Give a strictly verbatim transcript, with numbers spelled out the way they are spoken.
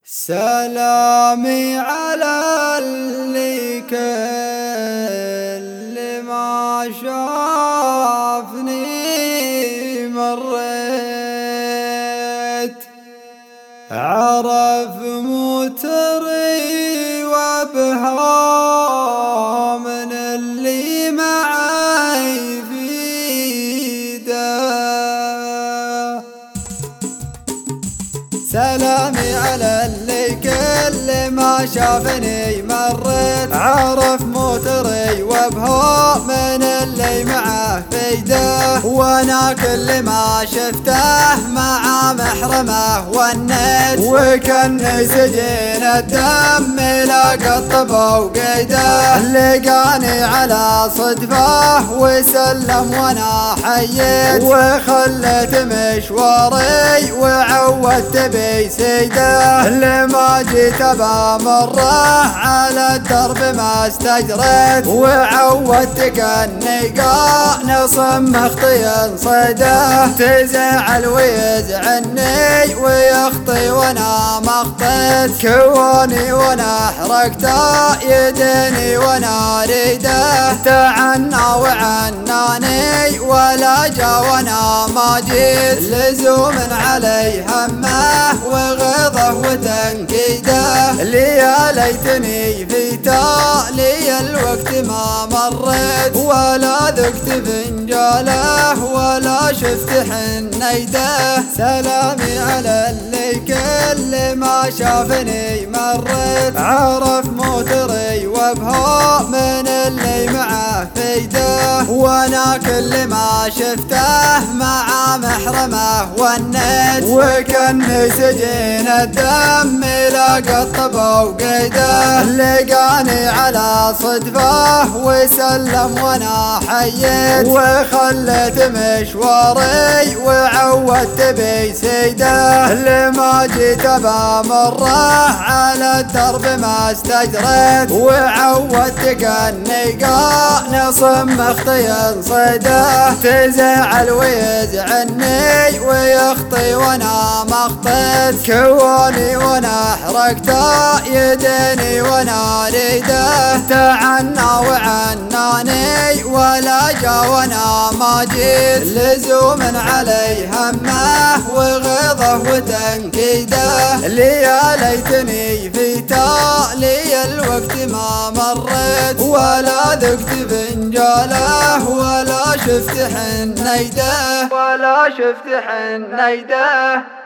سلامي على اللي كل ما شافني مريت، عرف موتري وابها من اللي معي في ده. سلامي على اللي كل ما شافني مريت، عرف موتري وابها من اللي معه فيده، وانا كل ما شفته مع محرمه ونيت، وكان سجين الدم لاقى الطبع وقيده، لقاني على صدفه وسلم وانا حييت، وخليت مشواري وعودت بسيده، لما جيت بمره على الدرب ما استجريت، وعودت كاني قانص مخطي صيده، تزعل ويزعني ويخطي وانا مخطيت، كواني وانا حركته يديني وانا ريده، تعنى وعناني ولا جا وانا ما جيت، لزوم علي همه وغضه وتنكيده، ليا ليتني في تالي الوقت ما مريت، ولا ذقت فنجاله ولا شفت حنيده. سلامي على اللي كل ما شافني مريت، عرف موتري وابها من اللي معه فيده، وانا كل ما شفته مع محرمه ونيت، وكان سجين الدم لاقى الطبع وقيده، لقاني على صدفه وسلم وانا حييت، وخليت مشواري وعودت بسيده، لما جيت بمره على الدرب ما استجريت، وعودت كاني قانص مخطي صيده، تزعل ويزعني ويخطي وانا مخطيت، كواني وانا حركته يديني وانا ريده، تعنى وعناني ولا جا وانا ما جيت، لزوم علي همه وغضه وتنكيده، ليا ليتني في تالي الوقت ما مريت، ولا ذقت فنجاله ولا شفت حنيده، ولا شفت حنيده.